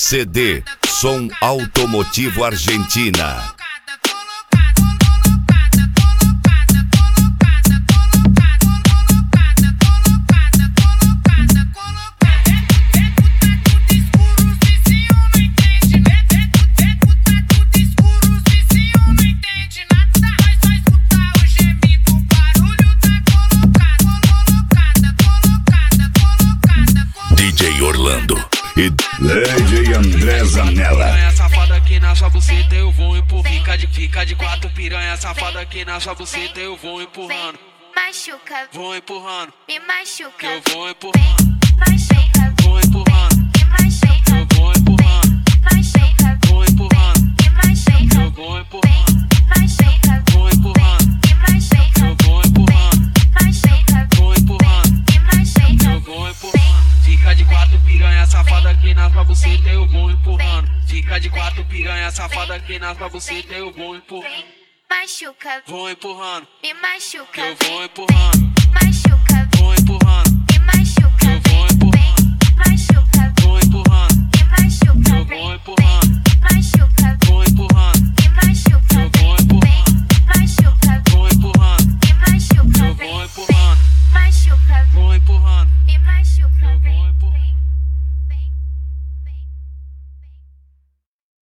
CD Som Automotivo Argentina. DJ Orlando e Lady André Zanella. Piranha safada aqui na sua buceta, eu vou empurrando. Fica de quatro, piranha safada aqui na sua buceta, eu vou empurrando. Machuca, Vou empurrando, me machuca, eu vou empurrando. machuca, Vou empurrando, me machuca, eu vou empurrando. machuca, Vou empurrando, me machuca, eu vou empurrando. machuca, Vou empurrando, me machuca, eu vou empurrando. machuca, Vou empurrando, me machuca, eu vou empurrando. Fica de quatro, piranha safada aqui na sua buceta, eu vou empurrando. Fica de quatro, piranha safada aqui na sua buceta, eu vou empurrando. machuca, Vou empurrando, me machuca, eu vou empurrando.